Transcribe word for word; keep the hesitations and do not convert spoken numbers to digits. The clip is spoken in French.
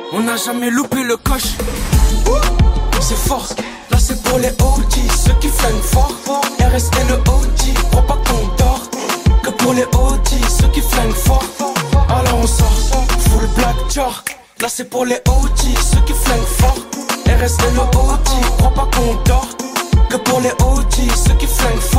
On n'a jamais loupé le coche. C'est fort, là c'est pour les O G, ceux qui flinguent fort. R S T le O G, crois pas qu'on dort. Que pour les O G, ceux qui flinguent fort. Alors on sort, full black jar. Là c'est pour les O G, ceux qui flinguent fort. R S T le O G, crois pas qu'on dort. Que pour les O G, ceux qui flinguent fort.